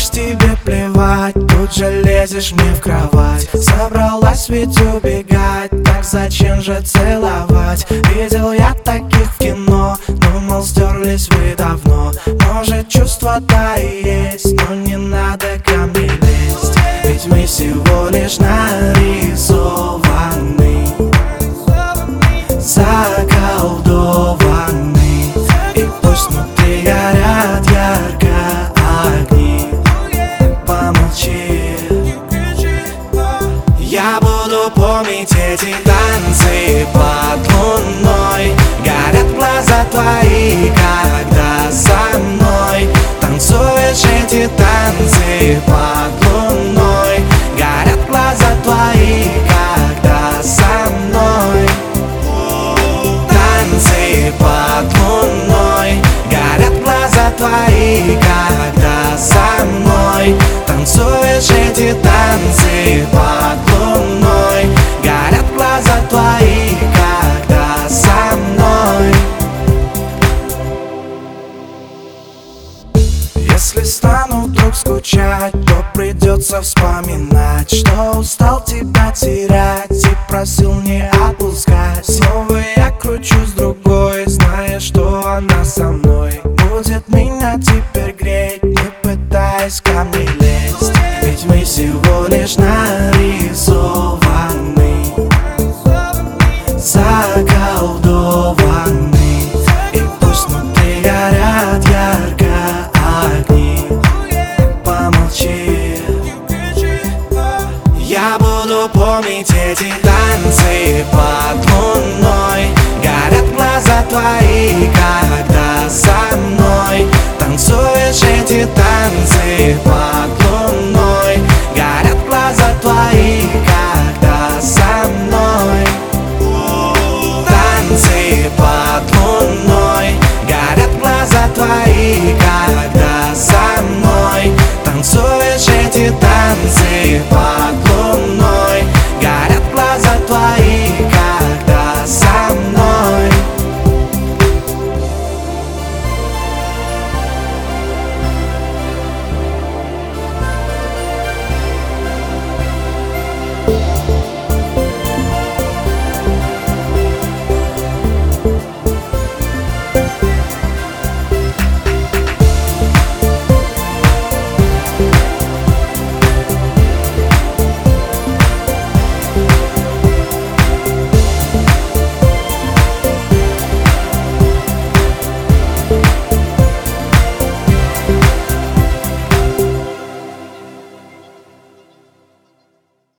Думаешь, тебе плевать, тут же лезешь мне в кровать. Собралась ведь убегать, так зачем же целовать? Видел я таких в кино, думал, стерлись вы давно. Может, чувства-то и есть, но не надо ко мне лезть. Ведь мы всего лишь нарисованы, заколдованы. И пусть внутри горят ярко огни, помолчи. Я буду помнить эти танцы под луной. Горят глаза твои, когда со мной танцуешь эти танцы под луной. Горят глаза твои, когда со мной танцы под луной. Горят глаза твои, когда со мной танцуешь эти танцы под луной. Горят глаза твои, когда со мной. Если стану вдруг скучать, то придется вспоминать, что устал тебя терять и просил не отпускать. Снова я кручусь другой, зная, что она со мной. Будет меня теперь греть, не пытаясь ко мне лезть. Ведь мы всего лишь на